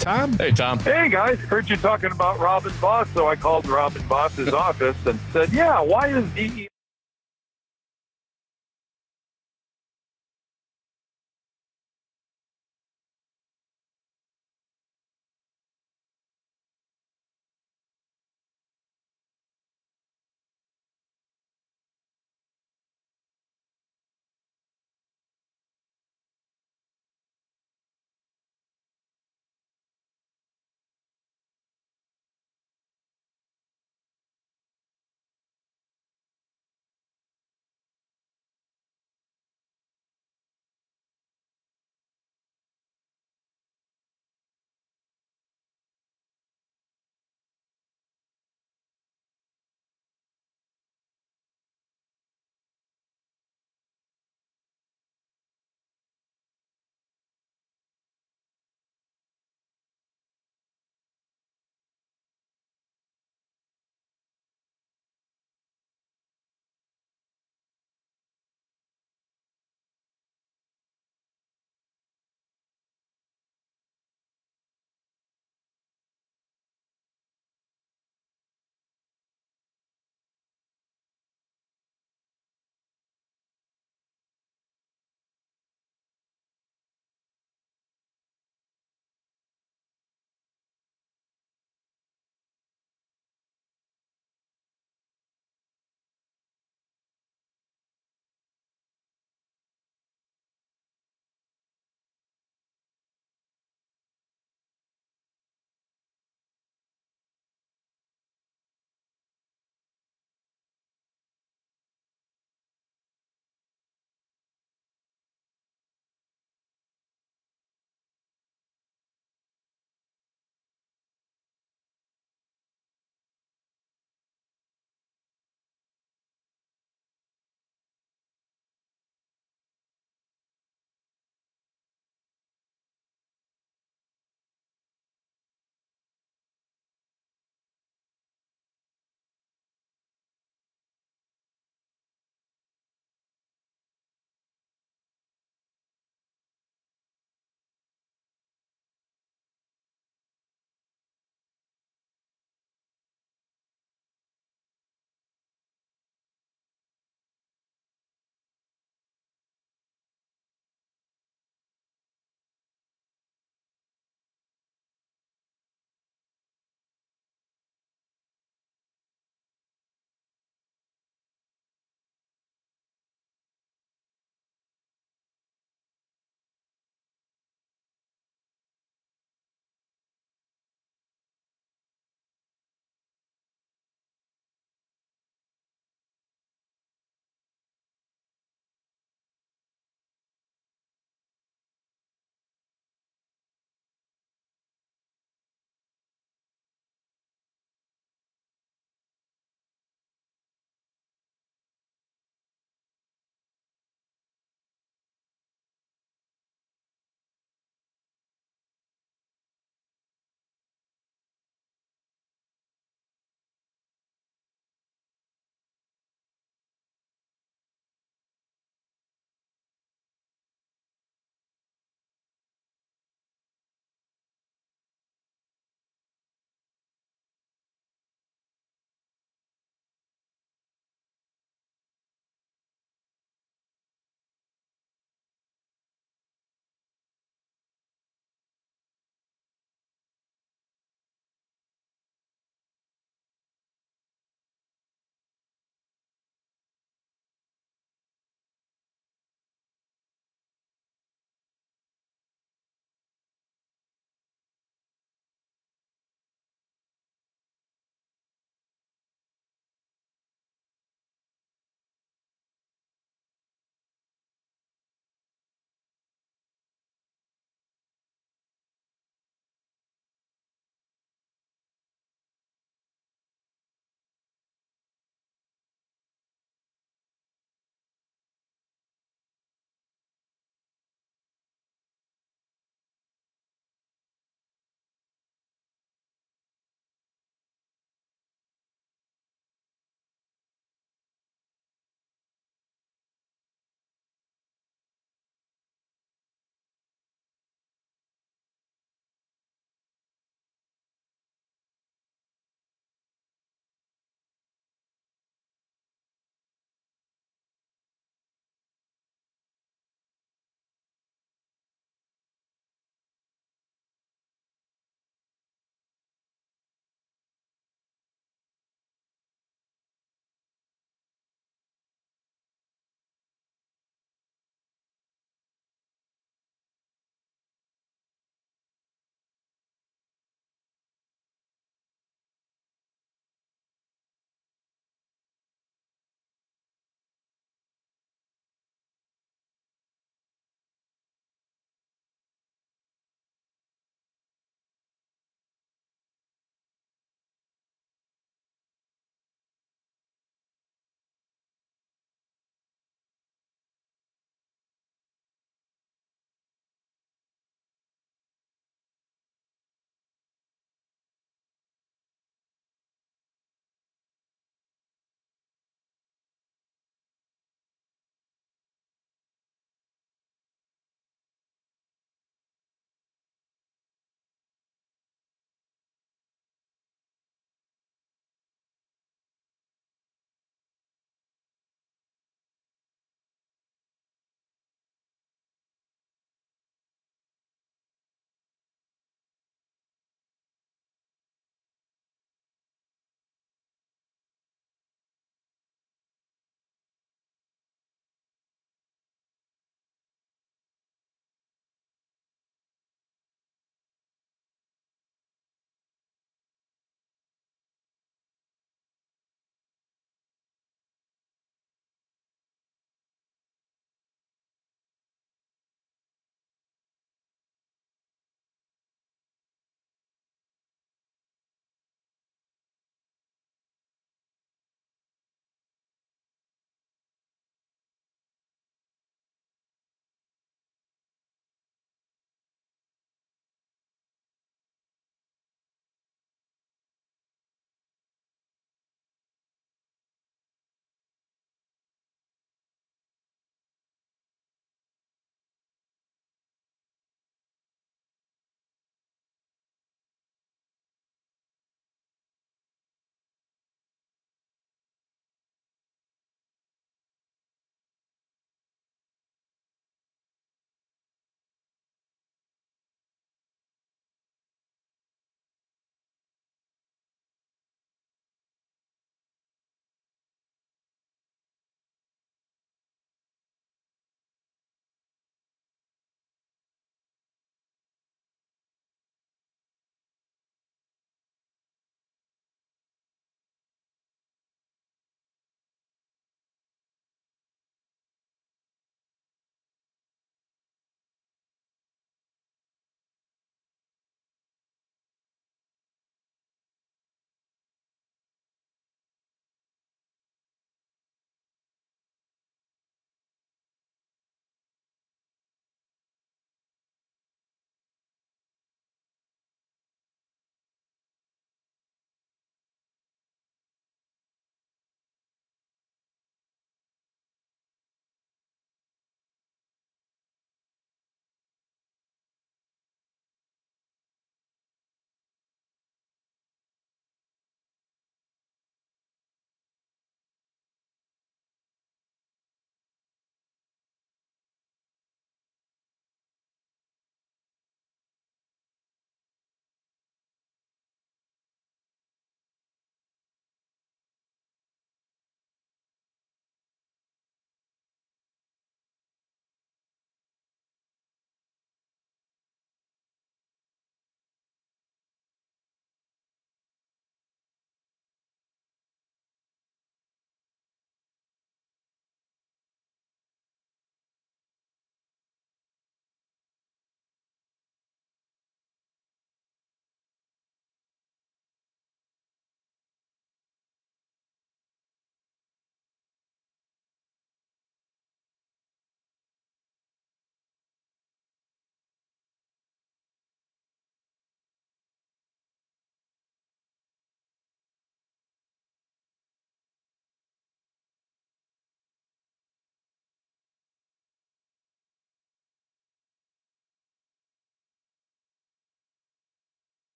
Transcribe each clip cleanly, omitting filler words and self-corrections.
Tom. Hey, Tom. Hey, guys. Heard you talking about Robin Voss, so I called Robin Voss's office and said, yeah, why is DE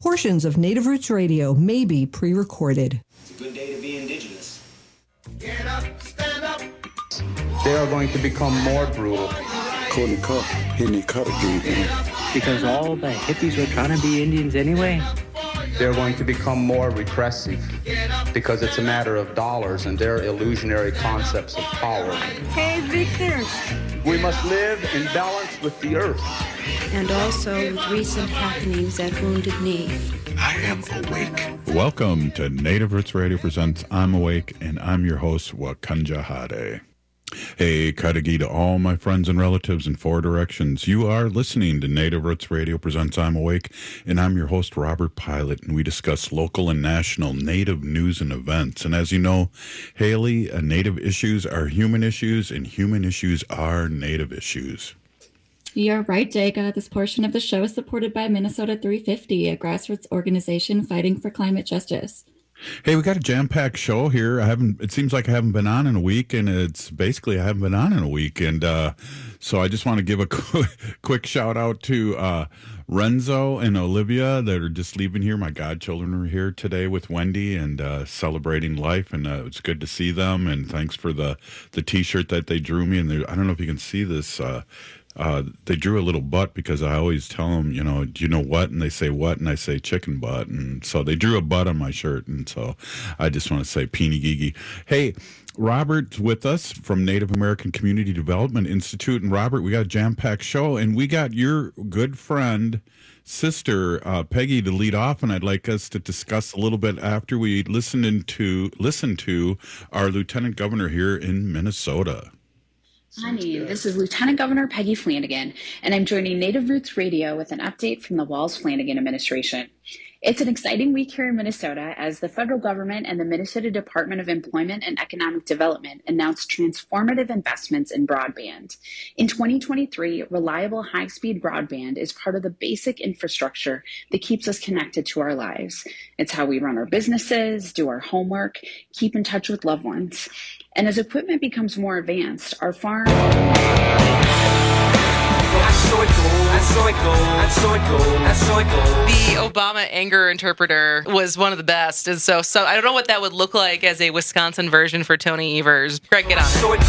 Portions of Native Roots Radio may be pre-recorded. It's a good day to be indigenous. Get up, stand up. They are going to become more brutal. Because all the hippies were trying to be Indians anyway. They're going to become more repressive because it's a matter of dollars and their illusionary concepts of power. Hey, Victor. We must live in balance with the earth. And also with recent happenings at Wounded Knee. I am awake. Welcome to Native Roots Radio presents I'm Awake, and I'm your host, Wakanja Hade. Hey, Kadagi to all my friends and relatives in four directions. You are listening to Native Roots Radio presents I'm Awake, and I'm your host, Robert Pilot, and we discuss local and national Native news and events. And as you know, Haley, Native issues are human issues, and human issues are Native issues. You're right, Jacob. This portion of the show is supported by Minnesota 350, a grassroots organization fighting for climate justice. Hey, we got a jam-packed show here. It seems like I haven't been on in a week, and it's basically I haven't been on in a week. And so I just want to give a quick shout out to Renzo and Olivia that are just leaving here. My godchildren are here today with Wendy and celebrating life, and it's good to see them. And thanks for the T-shirt that they drew me. And I don't know if you can see this. They drew a little butt because I always tell them, do you know what? And they say what? And I say chicken butt. And so they drew a butt on my shirt. And so I just want to say peeny gigi. Hey, Robert's with us from Native American Community Development Institute. And Robert, we got a jam-packed show, and we got your good friend, sister Peggy, to lead off. And I'd like us to discuss a little bit after we listen to our Lieutenant Governor here in Minnesota. Honey, this is Lieutenant Governor Peggy Flanagan, and I'm joining Native Roots Radio with an update from the Walz-Flanagan administration. It's an exciting week here in Minnesota as the federal government and the Minnesota Department of Employment and Economic Development announced transformative investments in broadband. In 2023, reliable high-speed broadband is part of the basic infrastructure that keeps us connected to our lives. It's how we run our businesses, do our homework, keep in touch with loved ones. And as equipment becomes more advanced, our farm... The Obama anger interpreter was one of the best. And so I don't know what that would look like as a Wisconsin version for Tony Evers. Greg, get on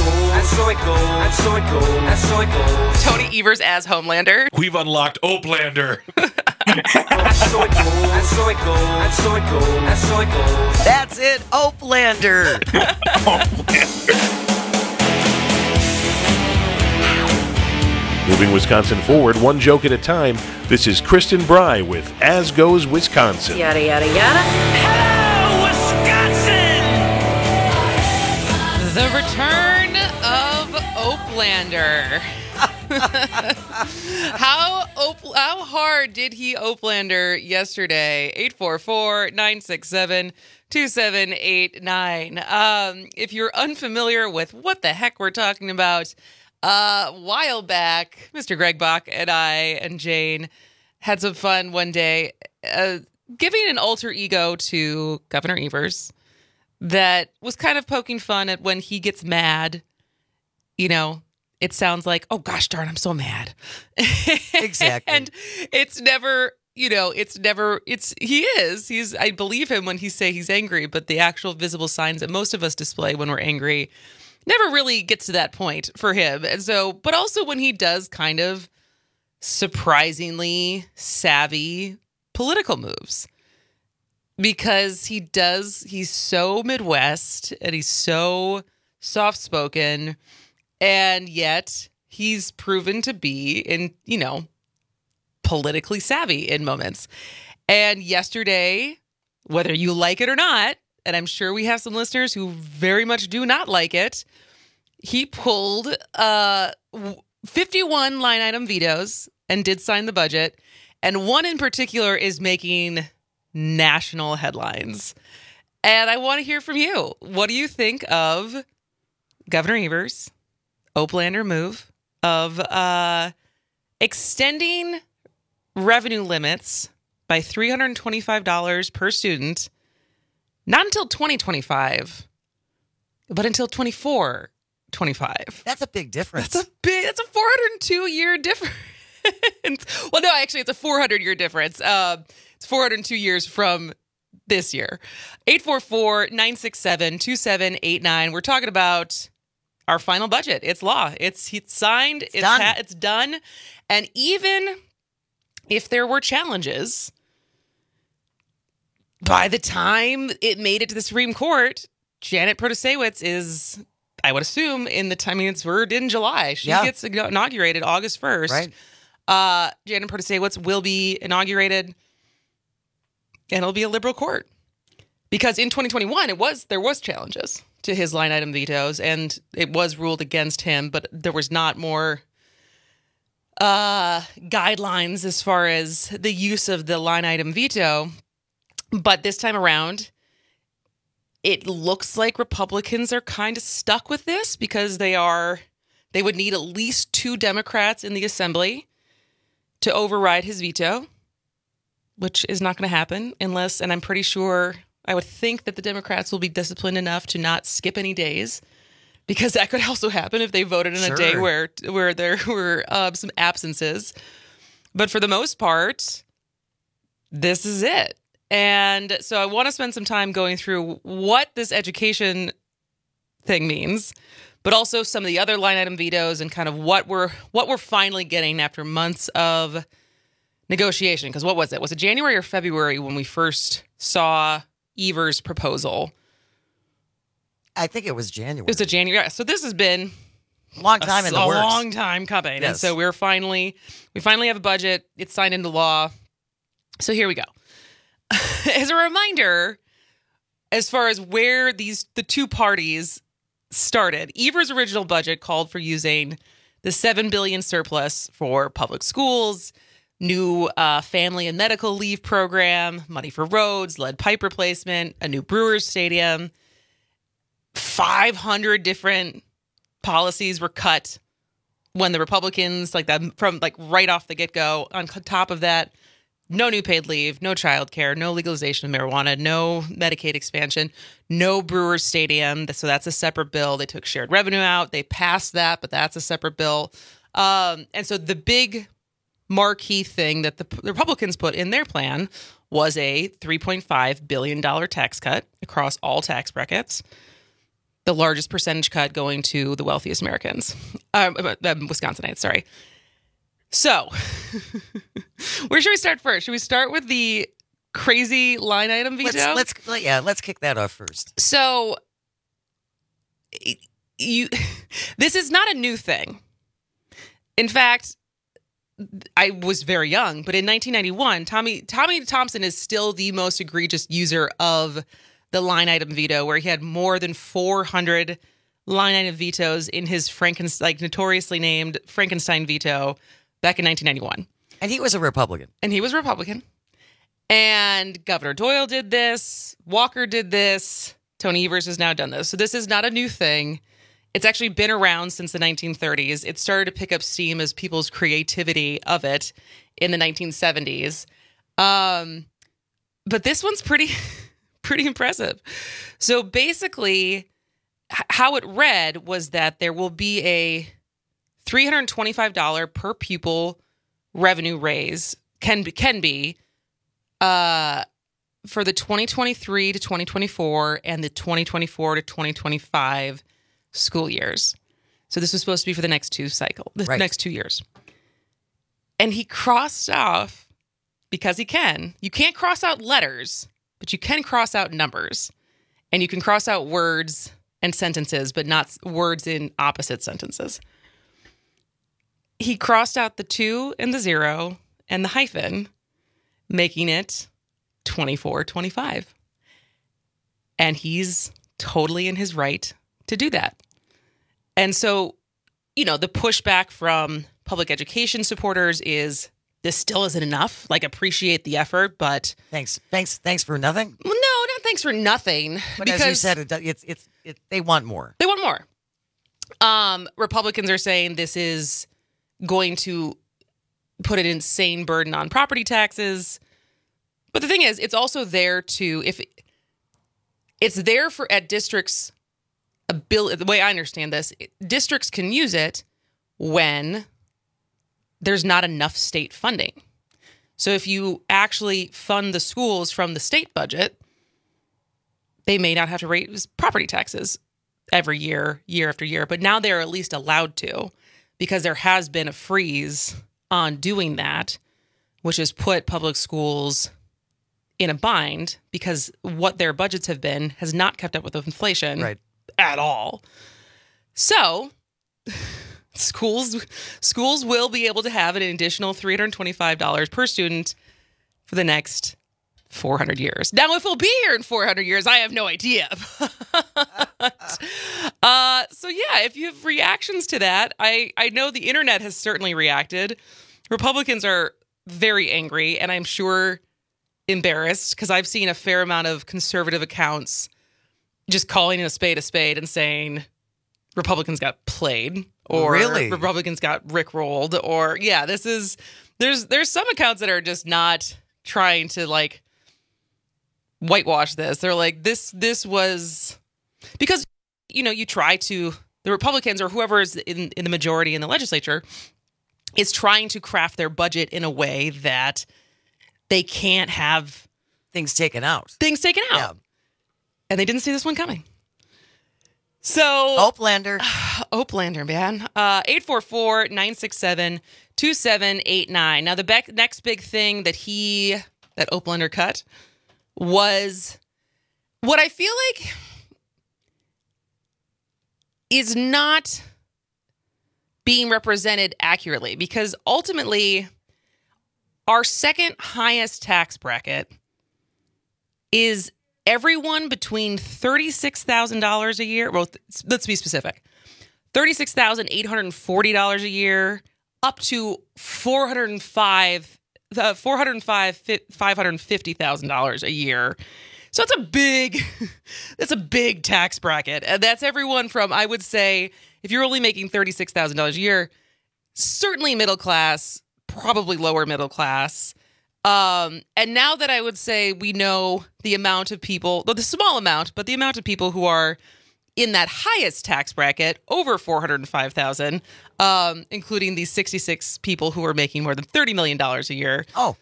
it. Tony Evers as Homelander. We've unlocked Oplander. That's it, Oplander. Moving Wisconsin forward, one joke at a time, this is Kristen Bry with As Goes Wisconsin. Yada, yada, yada. Hello, Wisconsin! The return of Oplander. How hard did he Oplander yesterday? 844-967-2789. If you're unfamiliar with what the heck we're talking about, a while back, Mr. Greg Bach and I and Jane had some fun one day giving an alter ego to Governor Evers that was kind of poking fun at when he gets mad. It sounds like, oh, gosh darn, I'm so mad. Exactly. And it's never, he is. I believe him when he say he's angry, but the actual visible signs that most of us display when we're angry never really gets to that point for him. And so, but also when he does kind of surprisingly savvy political moves, because he's so Midwest and he's so soft-spoken, and yet he's proven to be politically savvy in moments. And yesterday, whether you like it or not, and I'm sure we have some listeners who very much do not like it, he pulled 51 line item vetoes and did sign the budget. And one in particular is making national headlines. And I want to hear from you. What do you think of Governor Evers' Oplander move of extending revenue limits by $325 per student, not until 2025, but until 24-25. That's a big difference. That's a 402-year difference. Well, no, actually, it's a 400-year difference. It's 402 years from this year. 844-967-2789. We're talking about our final budget. It's law. It's signed. It's done. It's done. And even if there were challenges, by the time it made it to the Supreme Court, Janet Protasiewicz is, I would assume, we're in July. She gets inaugurated August 1st. Right. Janet Protasiewicz will be inaugurated, and it'll be a liberal court. Because in 2021, there was challenges to his line item vetoes, and it was ruled against him, but there was not more guidelines as far as the use of the line item veto. But this time around, it looks like Republicans are kind of stuck with this because they would need at least 2 Democrats in the Assembly to override his veto, which is not going to happen unless, and I'm pretty sure, I would think that the Democrats will be disciplined enough to not skip any days, because that could also happen if they voted in a day where there were some absences. But for the most part, this is it. And so I want to spend some time going through what this education thing means, but also some of the other line item vetoes and kind of what we're finally getting after months of negotiation. Because what was it? Was it January or February when we first saw Evers' proposal? I think it was January. It was a January. So this has been long time in the works. A long time coming. Yes. And so we finally have a budget. It's signed into law. So here we go. As a reminder, as far as where the 2 parties started, Evers' original budget called for using the $7 billion surplus for public schools, new family and medical leave program, money for roads, lead pipe replacement, a new Brewers stadium. 500 different policies were cut when the Republicans, from right off the get-go. On top of that, no new paid leave, no child care, no legalization of marijuana, no Medicaid expansion, no Brewers stadium. So that's a separate bill. They took shared revenue out. They passed that, but that's a separate bill. And so the big marquee thing that the Republicans put in their plan was a $3.5 billion tax cut across all tax brackets, the largest percentage cut going to the wealthiest Americans, Wisconsinites, sorry. So where should we start first? Should we start with the crazy line item veto? Let's kick that off first. So this is not a new thing. In fact, I was very young, but in 1991, Tommy Thompson is still the most egregious user of the line item veto, where he had more than 400 line item vetoes in his notoriously named Frankenstein veto back in 1991. And he was a Republican. And Governor Doyle did this. Walker did this. Tony Evers has now done this. So this is not a new thing. It's actually been around since the 1930s. It started to pick up steam as people's creativity of it in the 1970s. But this one's pretty impressive. So basically, how it read was that there will be a $325 per pupil revenue raise can be for the 2023 to 2024 and the 2024 to 2025 school years. So this was supposed to be for the next next 2 years. And he crossed off, because you can't cross out letters, but you can cross out numbers. And you can cross out words and sentences, but not words in opposite sentences. He crossed out the 2 and the 0 and the hyphen, making it 2425. And he's totally in his right to do that. And so, the pushback from public education supporters is, this still isn't enough. Appreciate the effort, but thanks for nothing. Well, no, not thanks for nothing. But as you said, they want more. They want more. Republicans are saying this is going to put an insane burden on property taxes. But the thing is, it's also there at districts' ability. The way I understand this, districts can use it when there's not enough state funding. So if you actually fund the schools from the state budget, they may not have to raise property taxes every year, year after year. But now they're at least allowed to, because there has been a freeze on doing that, which has put public schools in a bind because what their budgets have been has not kept up with inflation at all. So schools will be able to have an additional $325 per student for the next 400 years. Now, if we'll be here in 400 years, I have no idea. So yeah, if you have reactions to that, I know the internet has certainly reacted. Republicans are very angry, and I'm sure embarrassed, because I've seen a fair amount of conservative accounts just calling a spade and saying Republicans got played, or Republicans got rickrolled, or there's some accounts that are just not trying to like whitewash this. They're like, this was because, the Republicans or whoever is in the majority in the legislature is trying to craft their budget in a way that they can't have things taken out. Yeah. And they didn't see this one coming. So Oplander, man. 844-967-2789. Now, the next big thing that Oplander cut was what I feel like is not being represented accurately, because ultimately our second highest tax bracket is everyone between $36,000 a year. Well, let's be specific. $36,840 a year up to $550,000 a year. So that's a big tax bracket. And that's everyone from, I would say, if you're only making $36,000 a year, certainly middle class, probably lower middle class. And now that I would say we know the amount of people, the small amount, but the amount of people who are in that highest tax bracket, over $405,000, including these 66 people who are making more than $30 million a year. Oh.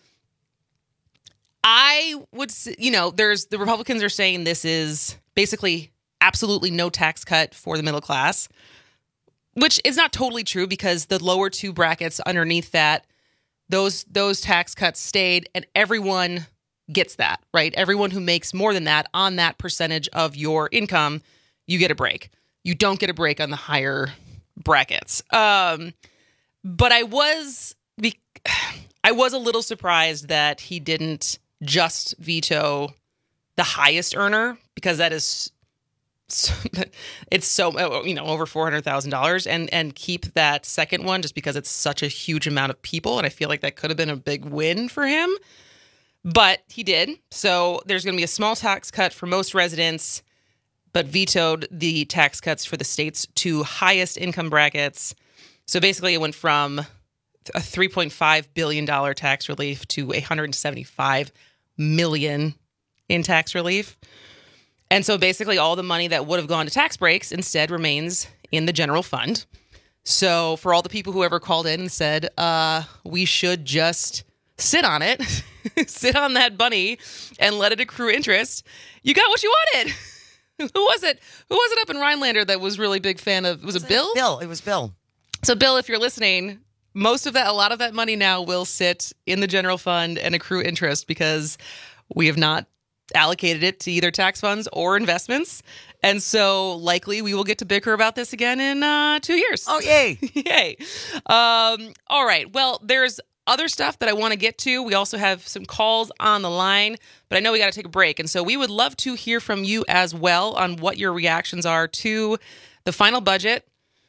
I would say, the Republicans are saying this is basically absolutely no tax cut for the middle class, which is not totally true, because the lower two brackets underneath that, those tax cuts stayed, and everyone gets that, right? Everyone who makes more than that on that percentage of your income, you get a break. You don't get a break on the higher brackets. But I was a little surprised that he didn't just veto the highest earner, because that is it's so over $400,000, and keep that second one just because it's such a huge amount of people, and I feel like that could have been a big win for him, but he did. So there's going to be a small tax cut for most residents, but vetoed the tax cuts for the state's two highest income brackets. So basically it went from a $3.5 billion tax relief to $175 million in tax relief. And so basically all the money that would have gone to tax breaks instead remains in the general fund. So for all the people who ever called in and said, we should just sit on it, sit on that money and let it accrue interest, you got what you wanted. Who was it up in Rhinelander that was really big fan of, was it Bill? It was Bill. So Bill, if you're listening, a lot of that money now will sit in the general fund and accrue interest, because we have not allocated it to either tax funds or investments. And so likely we will get to bicker about this again in 2 years. Oh, yay. Yay. All right. Well, there's other stuff that I want to get to. We also have some calls on the line, but I know we got to take a break. And so we would love to hear from you as well on what your reactions are to the final budget.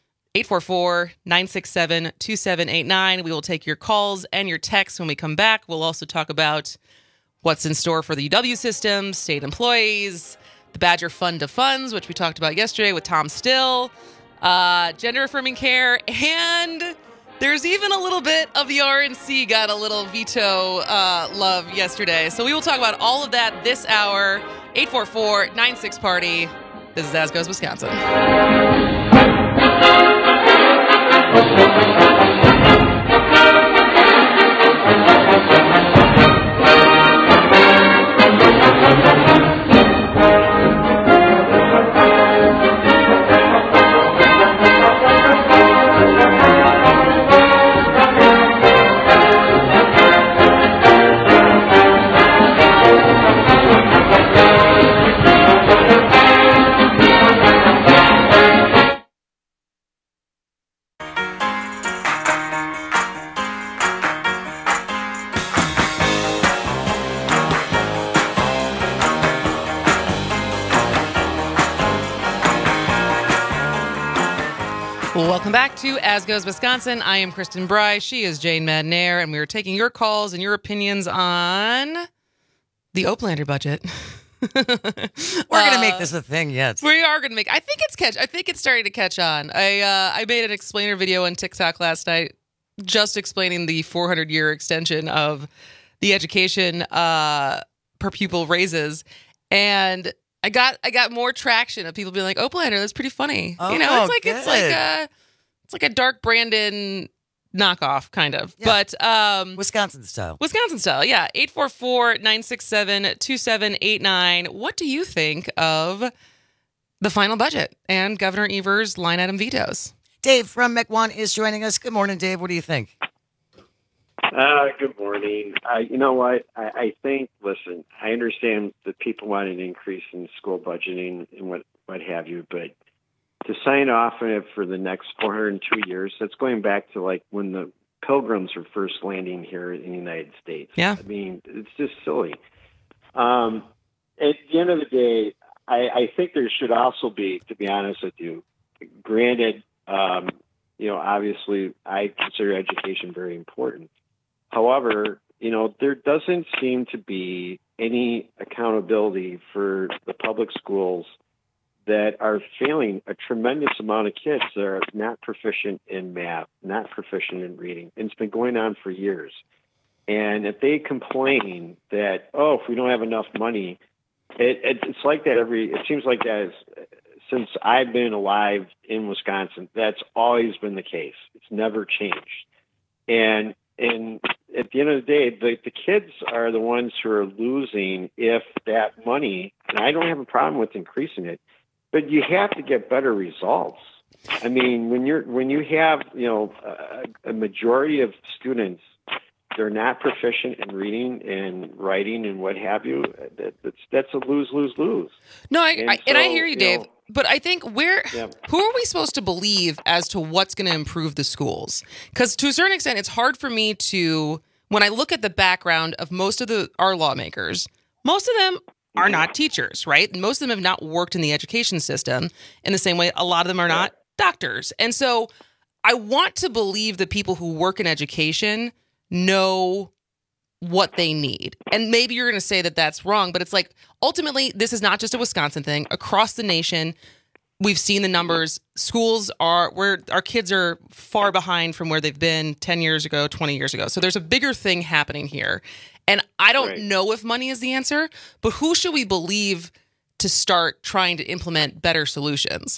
844-967-2789. We will take your calls and your texts when we come back. We'll also talk about what's in store for the UW system, state employees, the Badger Fund of Funds, which we talked about yesterday with Tom Still, gender affirming care, and there's even a little bit of the RNC got a little veto love yesterday. So we will talk about all of that this hour. 844-96-PARTY. This is As Goes Wisconsin. Welcome back to As Goes Wisconsin. I am Kristen Bry. She is Jane Madnair, and we are taking your calls and your opinions on the Oplander budget. We're going to make this a thing, yes. We are going to make. I think it's starting to catch on. I made an explainer video on TikTok last night, just explaining the 400-year extension of the education per pupil raises, and I got more traction of people being like, "Oplander, that's pretty funny." Oh, it's like a Dark Brandon knockoff kind of, yeah. But Wisconsin style, yeah. 844-967-2789. What do you think of the final budget and Governor Evers' line item vetoes? Dave from Mequon is joining us. Good morning, Dave. What do you think? Good morning. You know what? I think, listen, I understand that people want an increase in school budgeting and what have you, but to sign off on it for the next 402 years, that's going back to like when the Pilgrims were first landing here in the United States. Yeah. I mean, it's just silly. At the end of the day, I think there should also be, to be honest with you, granted, obviously I consider education very important. However, there doesn't seem to be any accountability for the public schools that are failing a tremendous amount of kids that are not proficient in math, not proficient in reading. And it's been going on for years. And if they complain that, if we don't have enough money, it's like that it seems like that since I've been alive in Wisconsin, that's always been the case. It's never changed. And at the end of the day, the kids are the ones who are losing if that money, and I don't have a problem with increasing it, but you have to get better results. I mean, when you have, a majority of students, they're not proficient in reading and writing and what have you, that's a lose-lose-lose. No, I hear you, Dave. But I think who are we supposed to believe as to what's going to improve the schools? Because to a certain extent, it's hard for me to, when I look at the background of most of our lawmakers, most of them are not teachers, right? And most of them have not worked in the education system in the same way a lot of them are not doctors. And so I want to believe the people who work in education know what they need. And maybe you're going to say that that's wrong, but it's like, ultimately, this is not just a Wisconsin thing. Across the nation, we've seen the numbers. Schools where our kids are far behind from where they've been 10 years ago, 20 years ago. So there's a bigger thing happening here. And I don't know if money is the answer, but who should we believe to start trying to implement better solutions?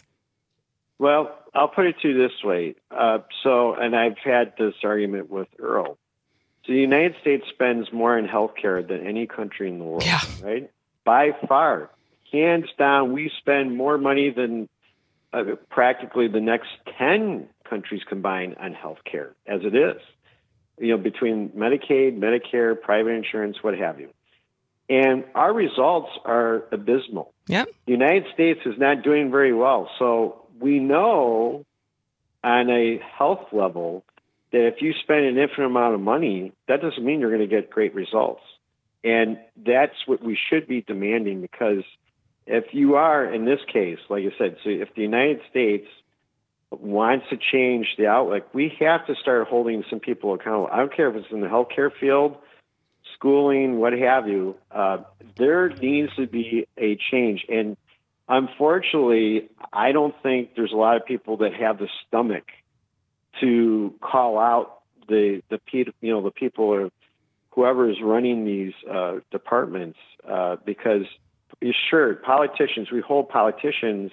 Well, I'll put it to you this way. And I've had this argument with Earl. So the United States spends more in healthcare than any country in the world, right? By far. Hands down, we spend more money than practically the next 10 countries combined on healthcare, as it is. Between Medicaid, Medicare, private insurance, what have you. And our results are abysmal. Yep. The United States is not doing very well. So we know on a health level that if you spend an infinite amount of money, that doesn't mean you're going to get great results. And that's what we should be demanding, because if you are, in this case, like I said, so if the United States wants to change the outlook, we have to start holding some people accountable. I don't care if it's in the healthcare field, schooling, what have you. There needs to be a change. And unfortunately, I don't think there's a lot of people that have the stomach to call out the people or whoever is running these departments, because sure, politicians, we hold politicians,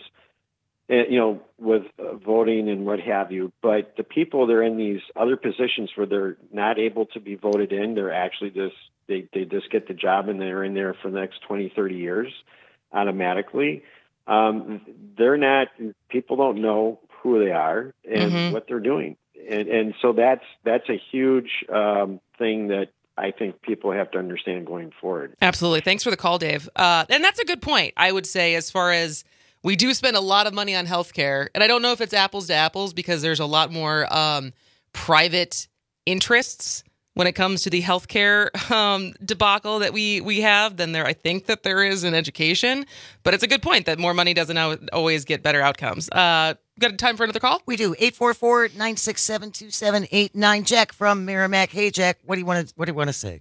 with voting and what have you, but the people that are in these other positions where they're not able to be voted in, they're actually they just get the job and they're in there for the next 20, 30 years automatically. People don't know who they are and what they're doing. And so that's a huge thing that I think people have to understand going forward. Absolutely. Thanks for the call, Dave. And that's a good point, I would say, as far as we do spend a lot of money on healthcare. And I don't know if it's apples to apples, because there's a lot more private interests when it comes to the healthcare debacle that we have than I think that there is in education. But it's a good point that more money doesn't always get better outcomes. Got time for another call? We do. 844-967-2789. Jack from Merrimack. Hey, Jack, what do you want to say?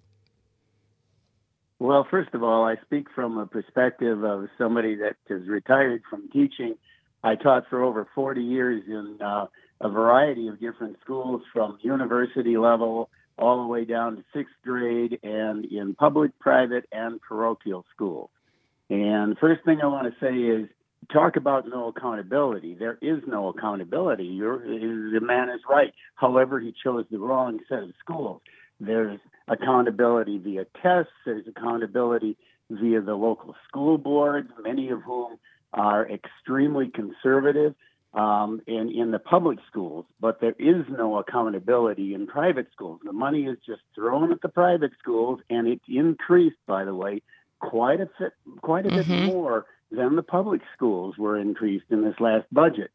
Well, first of all, I speak from a perspective of somebody that is retired from teaching. I taught for over 40 years in a variety of different schools, from university level all the way down to sixth grade, and in public, private, and parochial schools. And first thing I want to say is, talk about no accountability. There is no accountability. The man is right. However, he chose the wrong set of schools. There's accountability via tests. There's accountability via the local school boards, many of whom are extremely conservative in the public schools, but there is no accountability in private schools. The money is just thrown at the private schools, and it increased, by the way, quite a bit more than the public schools were increased in this last budget.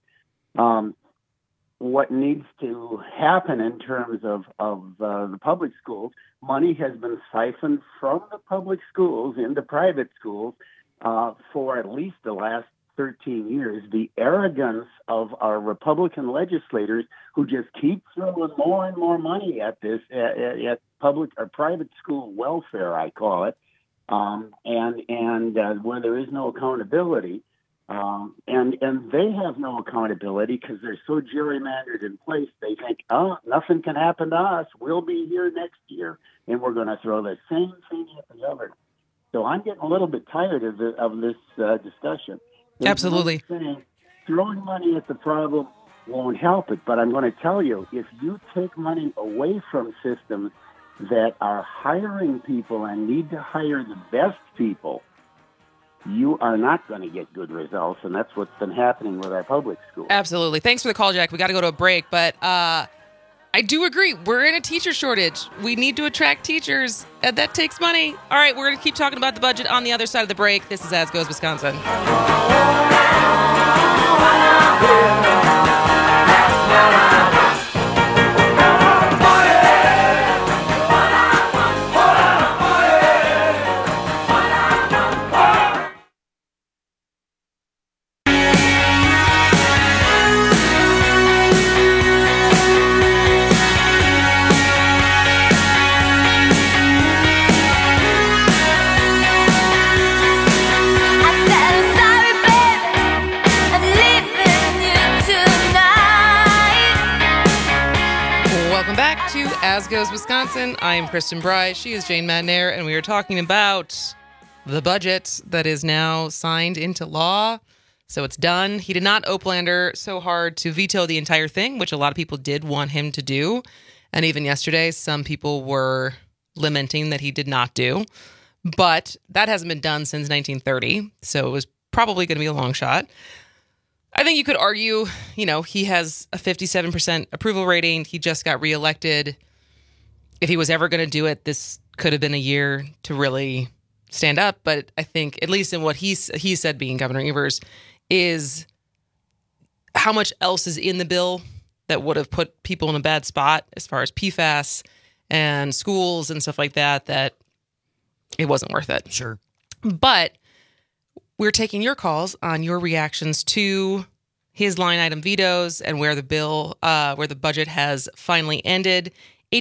What needs to happen in terms of the public schools, money has been siphoned from the public schools into private schools for at least the last 13 years. The arrogance of our Republican legislators who just keep throwing more and more money at this, at public or private school welfare, I call it, and where there is no accountability. And they have no accountability because they're so gerrymandered in place. They think, nothing can happen to us. We'll be here next year, and we're going to throw the same thing at the other. So I'm getting a little bit tired of this discussion. Absolutely. Saying, throwing money at the problem won't help it, but I'm going to tell you, if you take money away from systems that are hiring people and need to hire the best people, you are not going to get good results, and that's what's been happening with our public schools. Absolutely. Thanks for the call, Jack. We got to go to a break, but I do agree. We're in a teacher shortage. We need to attract teachers, and that takes money. All right, we're going to keep talking about the budget on the other side of the break. This is As Goes Wisconsin. As Goes Wisconsin. I am Kristen Bry. She is Jane Madnair, and we are talking about the budget that is now signed into law. So it's done. He did not Oplander so hard to veto the entire thing, which a lot of people did want him to do. And even yesterday, some people were lamenting that he did not do. But that hasn't been done since 1930, so it was probably going to be a long shot. I think you could argue, he has a 57% approval rating. He just got reelected. If he was ever going to do it, this could have been a year to really stand up. But I think, at least in what he said, being Governor Evers, is how much else is in the bill that would have put people in a bad spot as far as PFAS and schools and stuff like that, that it wasn't worth it. Sure. But we're taking your calls on your reactions to his line item vetoes and where the budget has finally ended.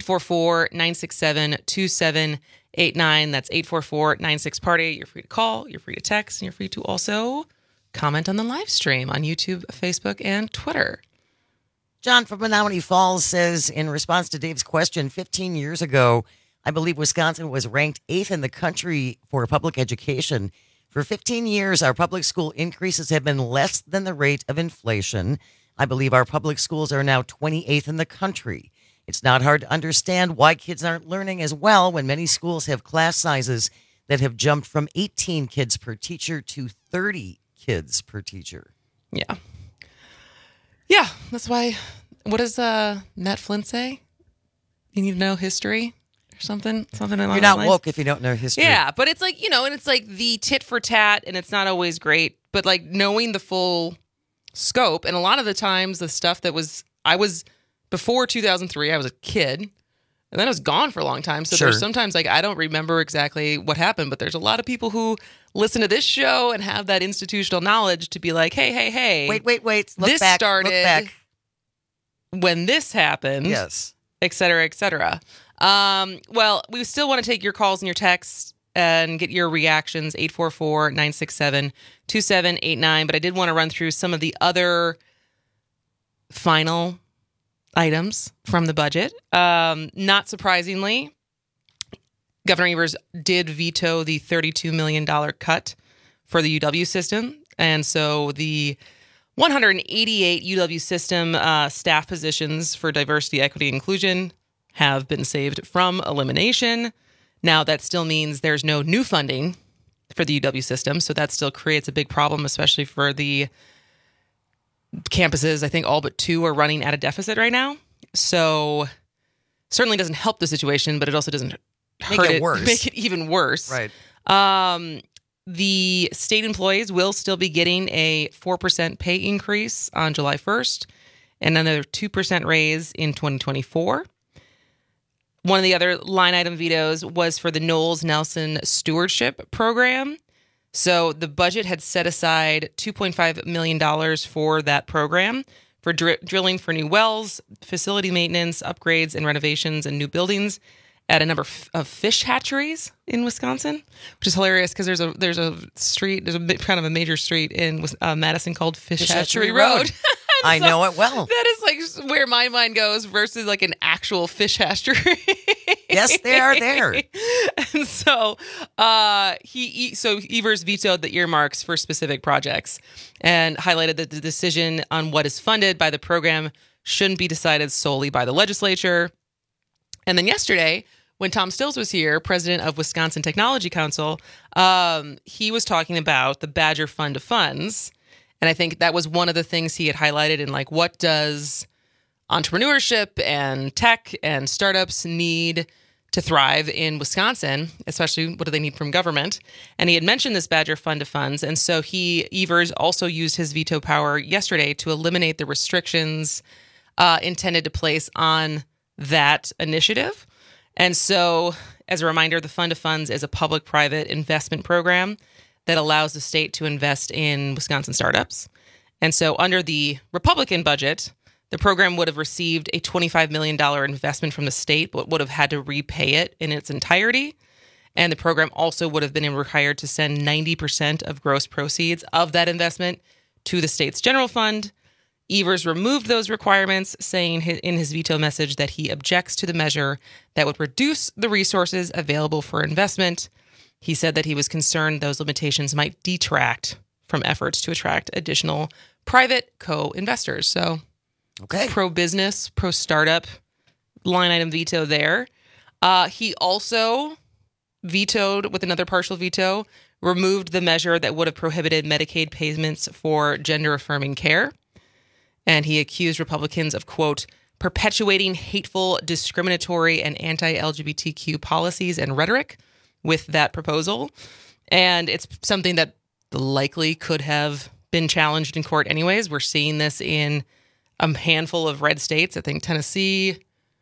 844-967-2789. That's 844-96-PARTY. You're free to call, you're free to text, and you're free to also comment on the live stream on YouTube, Facebook, and Twitter. John from Menominee Falls says, in response to Dave's question, 15 years ago, I believe Wisconsin was ranked 8th in the country for public education. For 15 years, our public school increases have been less than the rate of inflation. I believe our public schools are now 28th in the country. It's not hard to understand why kids aren't learning as well when many schools have class sizes that have jumped from 18 kids per teacher to 30 kids per teacher. Yeah. Yeah, that's why. What does Matt Flint say? You need to know history or something along You're those not lines. woke if you don't know history. Yeah, but it's like, and it's like the tit for tat, and it's not always great, but like knowing the full scope. And a lot of the times the stuff that I was before 2003, I was a kid And then it was gone for a long time. So there's sometimes like I don't remember exactly what happened, but there's a lot of people who listen to this show and have that institutional knowledge to be like, hey. Wait. Look back. When this happened. Yes. Et cetera, et cetera. Well, we still want to take your calls and your texts and get your reactions, 844-967-2789. But I did want to run through some of the other final items from the budget. Not surprisingly, Governor Evers did veto the $32 million cut for the UW system. And so the 188 UW system staff positions for diversity, equity, and inclusion have been saved from elimination. Now, that still means there's no new funding for the UW system. So that still creates a big problem, especially for the campuses. I think all but 2 are running at a deficit right now. So certainly doesn't help the situation, but it also doesn't hurt it, make it even worse. Right. The state employees will still be getting a 4% pay increase on July 1st and another 2% raise in 2024. One of the other line item vetoes was for the Knowles Nelson Stewardship Program. So the budget had set aside $2.5 million for that program for drilling for new wells, facility maintenance, upgrades, and renovations and new buildings at a number of fish hatcheries in Wisconsin, which is hilarious because there's a kind of a major street in Madison called Fish Hatchery Road. I know it well. That is like where my mind goes versus like an actual fish hatchery. Yes, they are there. And so Evers vetoed the earmarks for specific projects and highlighted that the decision on what is funded by the program shouldn't be decided solely by the legislature. And then yesterday, when Tom Stills was here, president of Wisconsin Technology Council, he was talking about the Badger Fund of Funds. And I think that was one of the things he had highlighted in like, what does entrepreneurship and tech and startups need to thrive in Wisconsin, especially what do they need from government? And he had mentioned this Badger Fund of Funds. And so Evers also used his veto power yesterday to eliminate the restrictions intended to place on that initiative. And so, as a reminder, the Fund of Funds is a public-private investment program that allows the state to invest in Wisconsin startups. And so under the Republican budget, the program would have received a $25 million investment from the state, but would have had to repay it in its entirety. And the program also would have been required to send 90% of gross proceeds of that investment to the state's general fund. Evers removed those requirements, saying in his veto message that he objects to the measure that would reduce the resources available for investment. He said that he was concerned those limitations might detract from efforts to attract additional private co-investors. So, pro-business, pro-startup line item veto there. He also vetoed, with another partial veto, removed the measure that would have prohibited Medicaid payments for gender-affirming care. And he accused Republicans of, quote, perpetuating hateful, discriminatory, and anti-LGBTQ policies and rhetoric with that proposal. And it's something that likely could have been challenged in court anyways. We're seeing this in a handful of red states. I think Tennessee,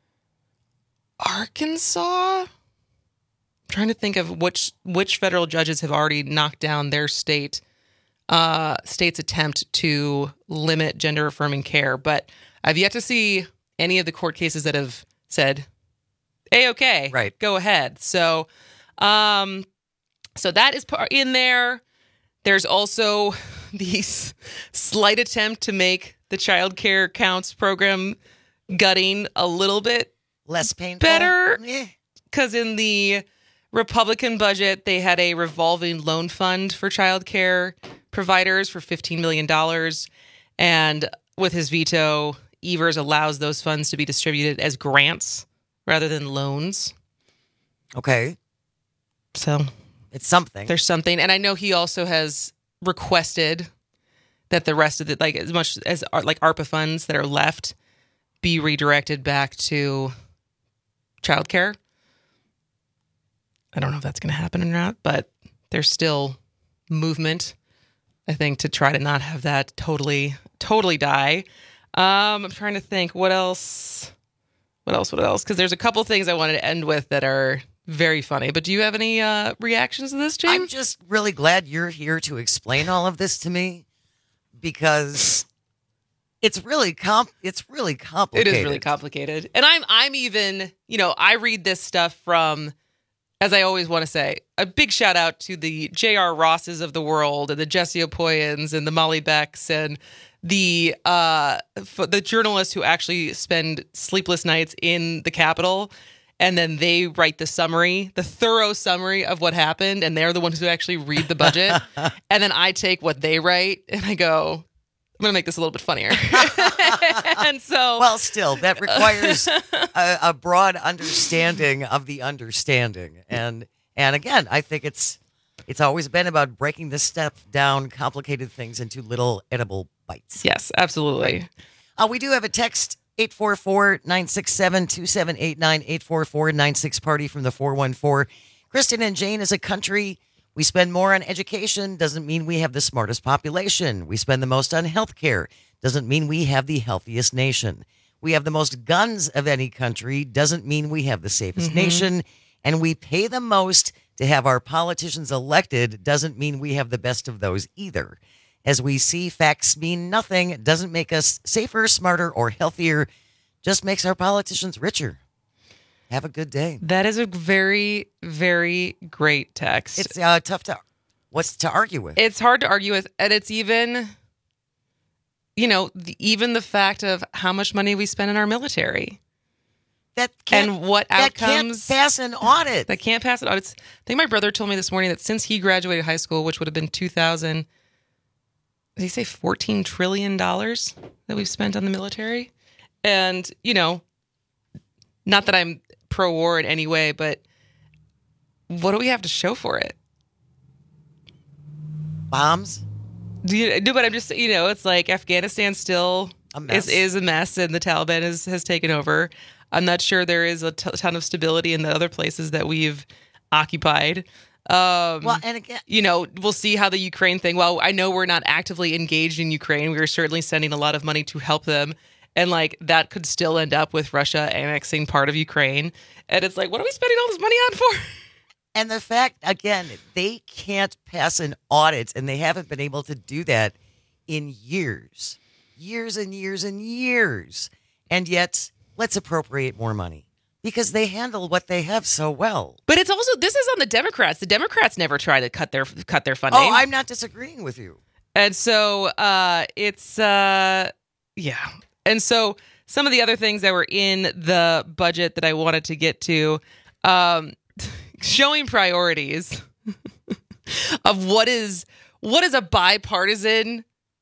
Arkansas. I'm trying to think of which federal judges have already knocked down their state's attempt to limit gender-affirming care. But I've yet to see any of the court cases that have said, A-okay, right, go ahead. So that is in there. There's also the slight attempt to make the child care counts program gutting a little bit less painful, better. Because in the Republican budget, they had a revolving loan fund for child care providers for $15 million. And with his veto, Evers allows those funds to be distributed as grants rather than loans. Okay. So it's something. There's something. And I know he also has requested that the rest of the, like as much as like ARPA funds that are left be redirected back to childcare. I don't know if that's going to happen or not, but there's still movement, I think, to try to not have that totally die. I'm trying to think what else What else? Because there's a couple things I wanted to end with that are very funny. But do you have any reactions to this, Jane? I'm just really glad you're here to explain all of this to me, because it's really complicated. It is really complicated. And I'm even, I read this stuff from, as I always want to say, a big shout out to the J.R. Rosses of the world and the Jesse Opoyans and the Molly Becks and the journalists who actually spend sleepless nights in the Capitol, and then they write the thorough summary of what happened, and they're the ones who actually read the budget. And then I take what they write and I go, I'm going to make this a little bit funnier. And so, well, still, that requires a broad understanding of the understanding. And again, I think it's always been about breaking this stuff down, complicated things into little edible bites. Yes, absolutely. We do have a text, 844-967-2789, 844-96-PARTY from the 414. Kristen and Jane, as a country, we spend more on education, doesn't mean we have the smartest population. We spend the most on healthcare, doesn't mean we have the healthiest nation. We have the most guns of any country, doesn't mean we have the safest nation. And we pay the most to have our politicians elected, doesn't mean we have the best of those either. As we see, facts mean nothing. It doesn't make us safer, smarter, or healthier, just makes our politicians richer. Have a good day. That is a very, very great text. It's tough to argue with. It's hard to argue with. And it's even, even the fact of how much money we spend in our military. And what outcomes. That can't pass an audit. That can't pass an audit. I think my brother told me this morning that since he graduated high school, which would have been 2000, did he say $14 trillion that we've spent on the military? And, not that I'm pro-war in any way, but what do we have to show for it? Bombs? But I'm just, it's like Afghanistan still is a mess, and the Taliban has taken over. I'm not sure there is a ton of stability in the other places that we've occupied. Well, and again, we'll see how the Ukraine thing. Well, I know we're not actively engaged in Ukraine. We are certainly sending a lot of money to help them. And that could still end up with Russia annexing part of Ukraine. And it's like, what are we spending all this money on for? And the fact, again, they can't pass an audit, and they haven't been able to do that in years and years and years. And yet, let's appropriate more money because they handle what they have so well. But it's also, this is on the Democrats. The Democrats never try to cut their funding. Oh, I'm not disagreeing with you. And so yeah. And so some of the other things that were in the budget that I wanted to get to, showing priorities of what is a bipartisan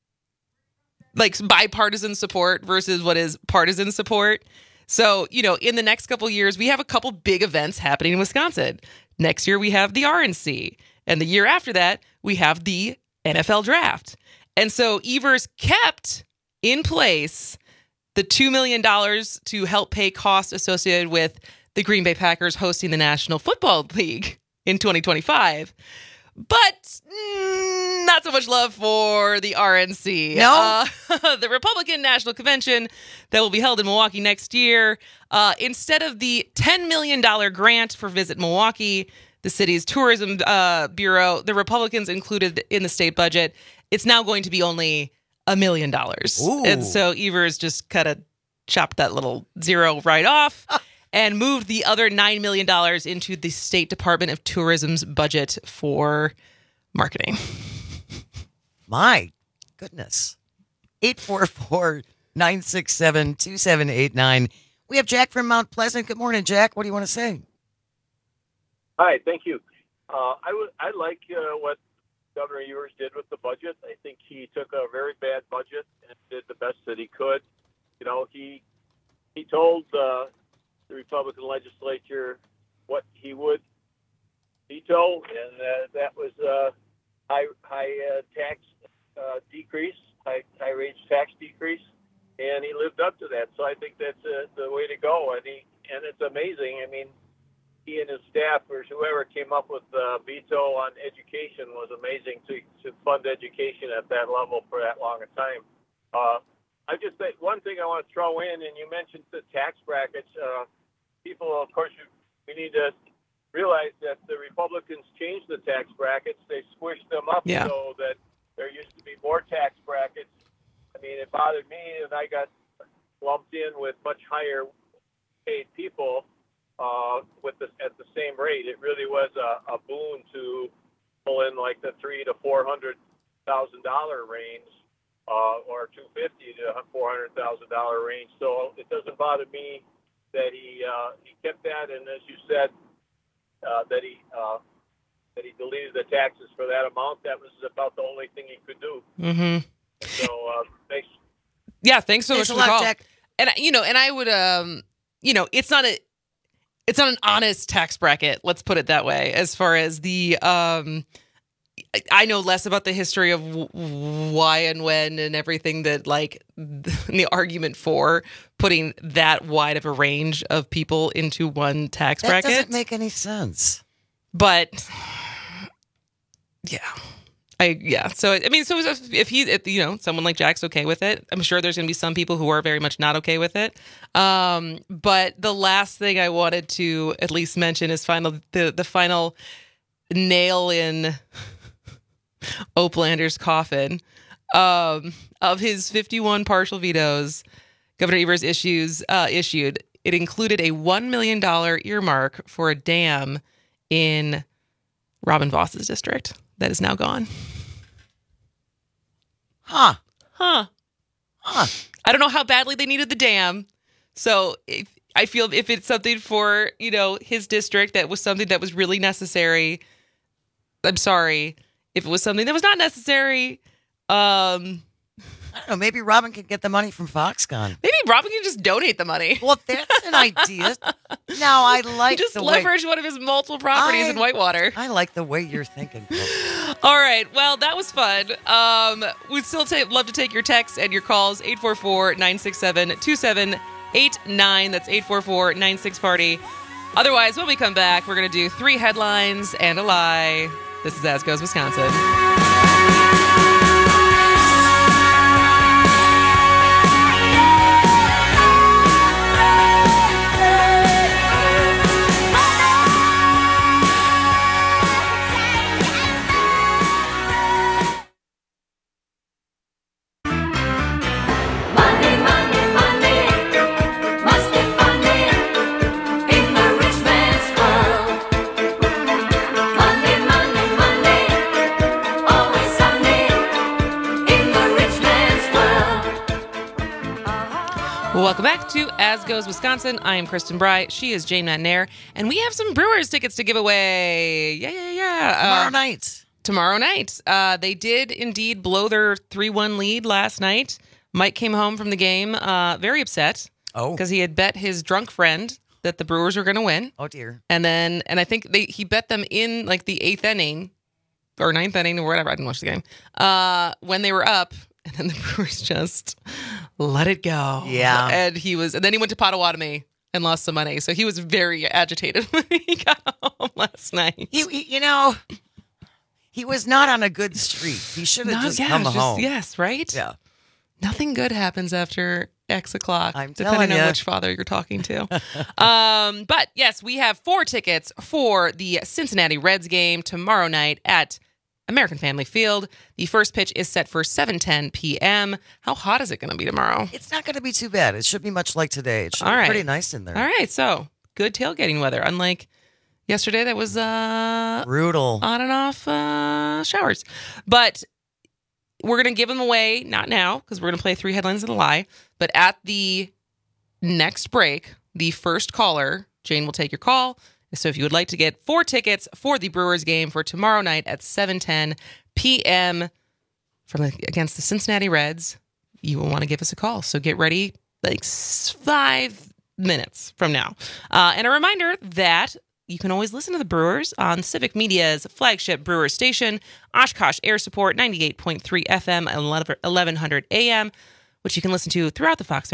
support versus what is partisan support. So, in the next couple of years, we have a couple big events happening in Wisconsin. Next year, we have the RNC. And the year after that, we have the NFL draft. And so Evers kept in place the $2 million to help pay costs associated with the Green Bay Packers hosting the National Football League in 2025. But not so much love for the RNC. No. The Republican National Convention that will be held in Milwaukee next year, instead of the $10 million grant for Visit Milwaukee, the city's tourism bureau, the Republicans included in the state budget, it's now going to be only $1 million. And so Evers just kind of chopped that little zero right off and moved the other $9 million into the State Department of Tourism's budget for marketing. My goodness. 844-967-2789. We have Jack from Mount Pleasant. Good morning, Jack. What do you want to say? Hi, thank you. I like what Governor Evers did with the budget. I think he took a very bad budget and did the best that he could. He told the Republican legislature what he would veto, and that was high tax decrease, high wage tax decrease, and he lived up to that. So I think that's the way to go. And it's amazing. I mean, he and his staff, or whoever came up with the veto on education, was amazing to fund education at that level for that long a time. I just think one thing I want to throw in, and you mentioned the tax brackets. People, of course, we need to realize that the Republicans changed the tax brackets. They squished them up so that there used to be more tax brackets. I mean, it bothered me, and I got lumped in with much higher paid people at the same rate. It really was a boon to pull in like the $300,000 to $400,000 range, or $250,000 to $400,000 range. So it doesn't bother me that he kept that, and as you said, that he deleted the taxes for that amount. That was about the only thing he could do. Mm-hmm. So thanks. Yeah, thanks so much for the call. Jack. And and I would it's not an honest tax bracket. Let's put it that way. As far as the I know less about the history of why and when and everything that the argument for putting that wide of a range of people into one tax bracket. That doesn't make any sense. But So if someone like Jack's okay with it, I'm sure there's going to be some people who are very much not okay with it. But the last thing I wanted to at least mention is the final nail in Oplander's coffin of his 51 partial vetoes Governor Evers issued. It included a $1 million earmark for a dam in Robin Voss's district that is now gone. Huh. I don't know how badly they needed the dam. So I feel if it's something for, his district that was something that was really necessary, I'm sorry. If it was something that was not necessary, I don't know. Maybe Robin can get the money from Foxconn. Maybe Robin can just donate the money. Well, that's an idea. Now, I like just leverage one of his multiple properties in Whitewater. I like the way you're thinking. All right. Well, that was fun. We'd still love to take your texts and your calls. 844-967-2789. That's 844-96-PARTY. Otherwise, when we come back, we're going to do 3 headlines and a lie. This is As Goes Wisconsin. Welcome back to As Goes Wisconsin. I am Kristen Bry. She is Jane McNair. And we have some Brewers tickets to give away. Yeah. Tomorrow night. They did indeed blow their 3-1 lead last night. Mike came home from the game very upset. Oh. Because he had bet his drunk friend that the Brewers were going to win. Oh, dear. And I think he bet them in the 8th inning or 9th inning or whatever. I didn't watch the game. When they were up. And then the Brewers just let it go. Yeah. And then he went to Potawatomi and lost some money. So he was very agitated when he got home last night. He was not on a good streak. He should have just come home. Yes, right? Yeah. Nothing good happens after X o'clock, depending on which father you're talking to. But yes, we have 4 tickets for the Cincinnati Reds game tomorrow night at American Family Field. The first pitch is set for 7:10 p.m. How hot is it going to be tomorrow? It's not going to be too bad. It should be much like today. It should be pretty nice in there. All right, so good tailgating weather. Unlike yesterday, that was brutal on and off showers. But we're going to give them away, not now, because we're going to play 3 headlines and a lie. But at the next break, the first caller, Jane will take your call. So if you would like to get 4 tickets for the Brewers game for tomorrow night at 7:10 p.m. against the Cincinnati Reds, you will want to give us a call. So get ready 5 minutes from now. And a reminder that you can always listen to the Brewers on Civic Media's flagship Brewer station, Oshkosh Air Support 98.3 FM and 1100 AM, which you can listen to throughout the Fox Valley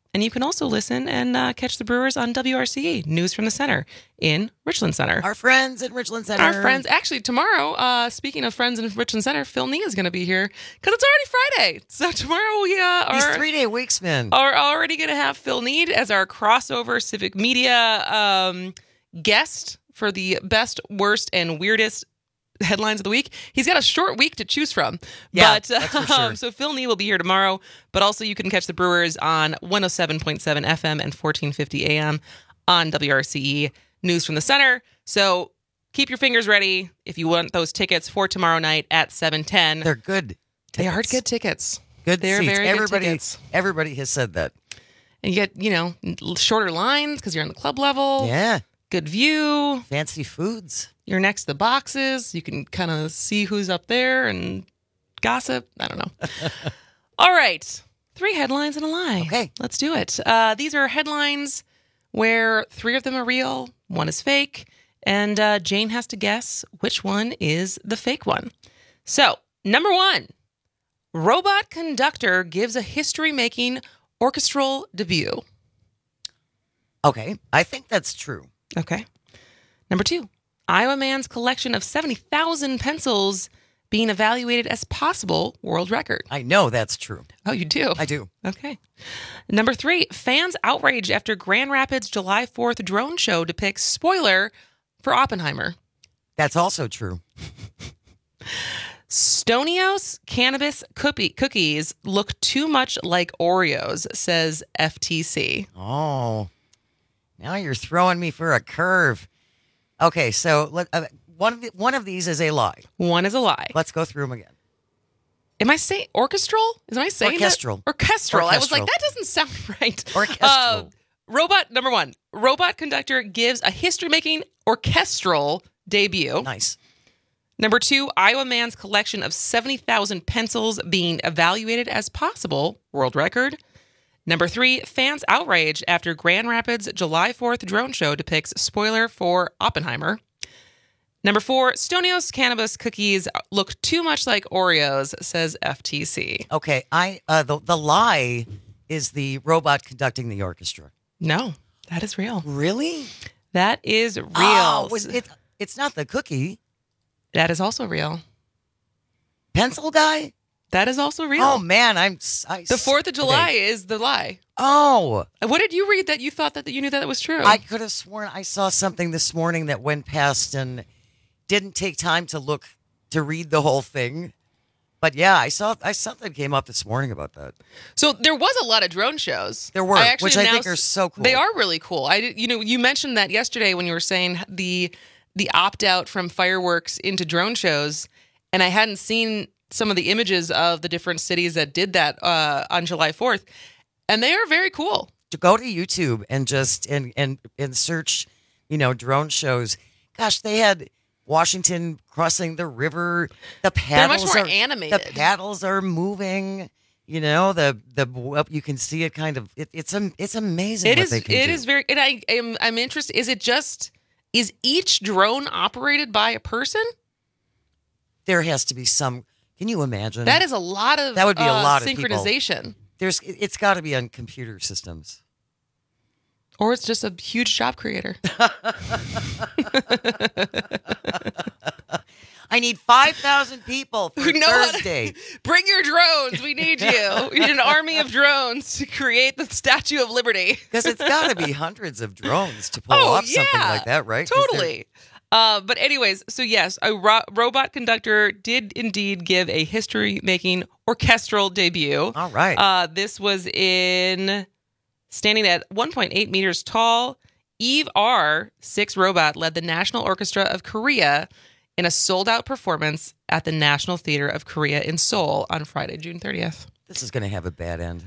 And you can also listen and catch the Brewers on WRCE, News from the Center in Richland Center. Our friends at Richland Center. Our friends. Actually, tomorrow, speaking of friends in Richland Center, Phil Nee is going to be here because it's already Friday. So tomorrow we These 3-day weeks, man. Are already going to have Phil Nee as our crossover civic media guest for the best, worst, and weirdest headlines of the week. He's got a short week to choose from. Yeah, but that's for sure. So Phil Nee will be here tomorrow, but also you can catch the Brewers on 107.7 FM and 1450 AM on WRCE News from the Center. So keep your fingers ready if you want those tickets for tomorrow night at 7:10. They're good tickets. They are good tickets. Good They're seats. very good tickets. Everybody has said that. And you get, shorter lines because you're on the club level. Yeah. Good view. Fancy foods. You're next to the boxes. You can kind of see who's up there and gossip. I don't know. All right. 3 headlines and a lie. Okay. Let's do it. These are headlines where 3 of them are real, 1 is fake, and Jane has to guess which one is the fake one. So, number 1, robot conductor gives a history-making orchestral debut. Okay. I think that's true. Okay. Number 2, Iowa man's collection of 70,000 pencils being evaluated as possible world record. I know that's true. Oh, you do? I do. Okay. Number 3, fans outrage after Grand Rapids July 4th drone show depicts spoiler for Oppenheimer. That's also true. Stonios cannabis cookies look too much like Oreos, says FTC. Oh, now you're throwing me for a curve. Okay, so one of these is a lie. One is a lie. Let's go through them again. Am I saying orchestral? Am I saying orchestral? That? Orchestral. I was like, that doesn't sound right. Orchestral. Number 1, robot conductor gives a history-making orchestral debut. Nice. Number 2, Iowa man's collection of 70,000 pencils being evaluated as possible world record. Number 3, fans outrage after Grand Rapids July 4th drone show depicts spoiler for Oppenheimer. Number 4, Stonios cannabis cookies look too much like Oreos, says FTC. Okay, the lie is the robot conducting the orchestra. No, that is real. Really? That is real. Oh, it's not the cookie. That is also real. Pencil guy? That is also real. Oh, man. The 4th of July is the lie. Oh. What did you read that you thought that you knew that it was true? I could have sworn I saw something this morning that went past and didn't take time to read the whole thing. But yeah, I saw something came up this morning about that. So there was a lot of drone shows. There were, which I think are so cool. They are really cool. You mentioned that yesterday when you were saying the opt-out from fireworks into drone shows, and I hadn't seen some of the images of the different cities that did that on July 4th, and they are very cool. To go to YouTube and just and search, drone shows. Gosh, they had Washington crossing the river. The paddles They're much more animated. The paddles are moving. The you can see it kind of. It's amazing. They can do. It is very. And I'm interested. Is each drone operated by a person? There has to be some. Can you imagine? That is a lot of. That would be a lot of synchronization. It's got to be on computer systems, or it's just a huge job creator. I need 5,000 people for Thursday. Bring your drones. We need you. We need an army of drones to create the Statue of Liberty. Because it's got to be hundreds of drones to pull off something like that, right? Totally. But anyways, so yes, a robot conductor did indeed give a history-making orchestral debut. All right. This was standing at 1.8 meters tall. Eve R. 6 robot led the National Orchestra of Korea in a sold-out performance at the National Theater of Korea in Seoul on Friday, June 30th. This is going to have a bad end.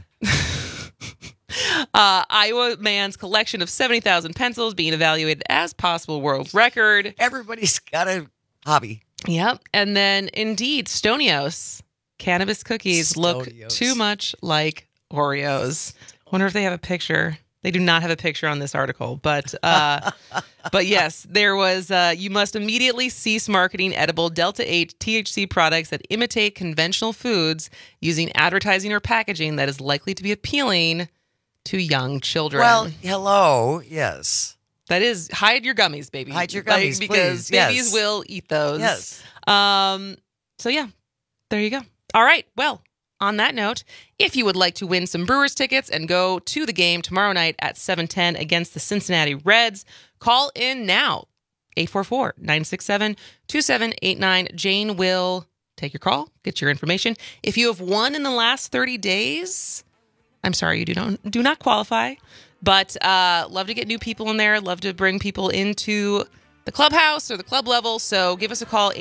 Iowa man's collection of 70,000 pencils being evaluated as possible world record. Everybody's got a hobby. Yep. And then, indeed, Stonios cannabis cookies look too much like Oreos. Wonder if they have a picture. They do not have a picture on this article, but yes, there was. You must immediately cease marketing edible Delta-8 THC products that imitate conventional foods using advertising or packaging that is likely to be appealing to young children. Well, hello, yes. That is, hide your gummies, baby. Hide your gummies, because please. babies Yes. will eat those. Yes. So yeah, there you go. All right. Well, on that note, if you would like to win some Brewers tickets and go to the game tomorrow night at 7:10 against the Cincinnati Reds, call in now. 844-967-2789. Jane will take your call, get your information. If you have won in the last 30 days, I'm sorry, you do not qualify. But love to get new people in there. Love to bring people into the clubhouse or the club level. So give us a call,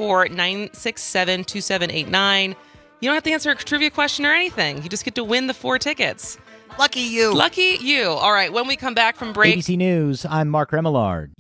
844-967-2789. You don't have to answer a trivia question or anything. You just get to win the 4 tickets. Lucky you. Lucky you. All right, when we come back from break. ABC News, I'm Mark Remillard.